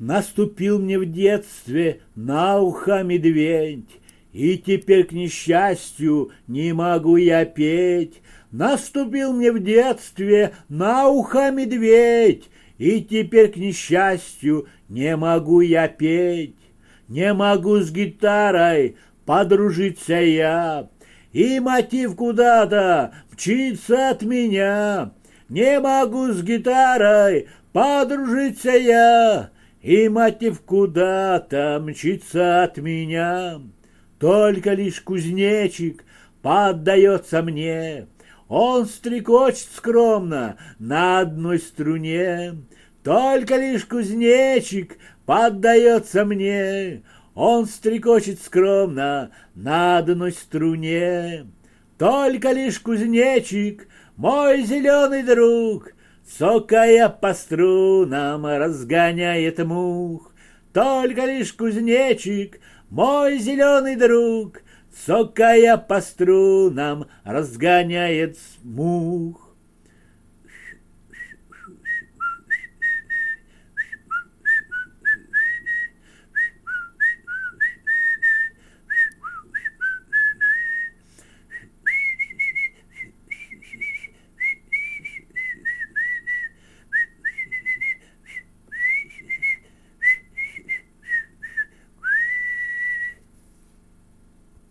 Наступил мне в детстве на ухо медведь, и теперь, к несчастью, не могу я петь. Наступил мне в детстве на ухо медведь, и теперь, к несчастью, не могу я петь. Не могу с гитарой подружиться я, и мотив куда-то мчится от меня. Не могу с гитарой подружиться я, и мотив куда-то мчится от меня. Только лишь кузнечик поддается мне, он стрекочет скромно на одной струне. Только лишь кузнечик поддается мне, он стрекочет скромно на одной струне. Только лишь кузнечик, мой зеленый друг, цокая по струнам, разгоняет мух. Только лишь кузнечик, мой зеленый друг, цокая по струнам, разгоняет мух.